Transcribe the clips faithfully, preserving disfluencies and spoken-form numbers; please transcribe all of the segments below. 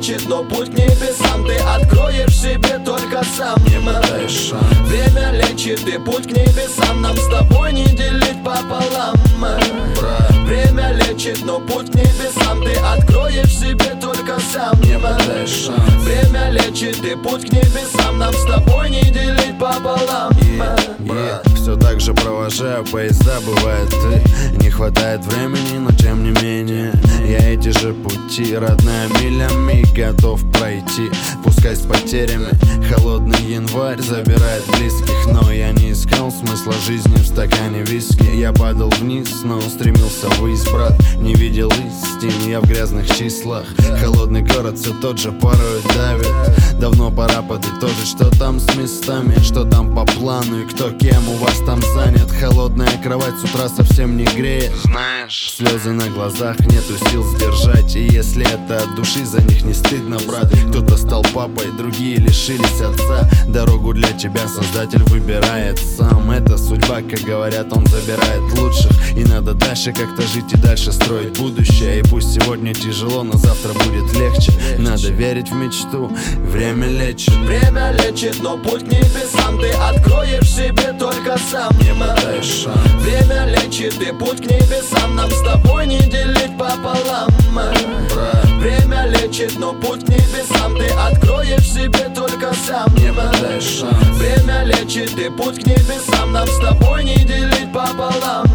лечит, но путь к небесам ты откроешь себе только сам. Не дай шанс. Время лечит, и путь к небесам нам с тобой не делить пополам. Брат. Время лечит, но путь к небесам ты откроешь себе только сам. Не дай шанс. Время лечит, и путь к небесам нам с тобой не делить пополам. yeah, yeah. Все так же провожаю поезда, бывает ты. Не хватает времени, но тем не менее я эти же пути, родная, милями готов пройти. Пускай с потерями. Холодный январь забирает близких, но я не искал смысла жизни в стакане виски. Я падал вниз, но устремился ввысь, брат. Не видел истин, я в грязных числах. Холодный город все тот же порой давит. Давно пора подытожить, что там с местами, что там по плану и кто кем у вас там занят. Холодная кровать с утра совсем не греет, знаешь. Слезы на глазах, нету сил сдержать. И если это от души, за них не стыдно, брат. Кто-то стал папой, другие лишились отца. Дорогу для тебя Создатель выбирает сам. Это судьба, как говорят, он забирает лучших. И надо дальше как-то жить и дальше строить будущее. И пусть сегодня тяжело, но завтра будет легче. Надо верить в мечту, время лечит. Время лечит, но путь к небесам ты откроешь себе только сам. Не дай шанс. Время лечит, и путь к небесам нам с тобой не делить пополам. Брат. Время лечит, но путь к небесам ты откроешь себе только сам. Не дай шанс. Время лечит, и путь к небесам нам с тобой не делить пополам.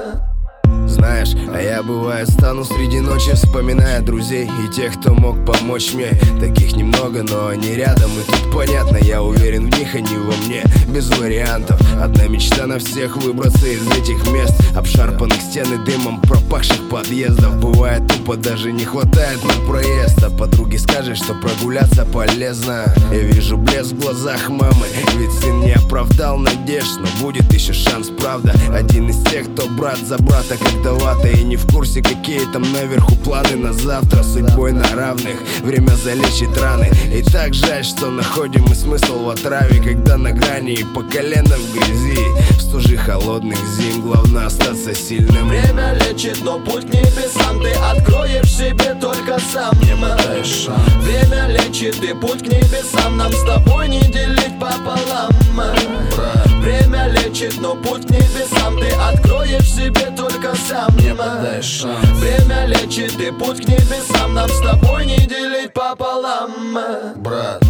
Знаешь, а я бывает стану среди ночи, вспоминая друзей и тех, кто мог помочь мне. Таких немного, но они рядом, и тут понятно, я уверен в них, а не во мне. Без вариантов, одна мечта на всех — выбраться из этих мест, обшарпанных стен и дымом пропахших подъездов. Бывает тупо, даже не хватает на проезд. А подруге скажешь, что прогуляться полезно. Я вижу блеск в глазах мамы, ведь сын не оправдал надежд. Но будет еще шанс, правда. Один из тех, кто брат за брата, когда и не в курсе, какие там наверху планы на завтра. Судьбой на равных, время залечит раны. И так жаль, что находим мы смысл в отраве, когда на грани и по колено в грязи. В стуже холодных зим главное остаться сильным. Время лечит, но путь к небесам ты откроешь себе только сам. Не дай шанс. Время лечит, и путь к небесам нам с тобой не делить пополам. Брат. Время лечит, но путь к небесам ты откроешь себе только сам. Не дай шанс. Время лечит, и путь к небесам нам с тобой не делить пополам. Брат.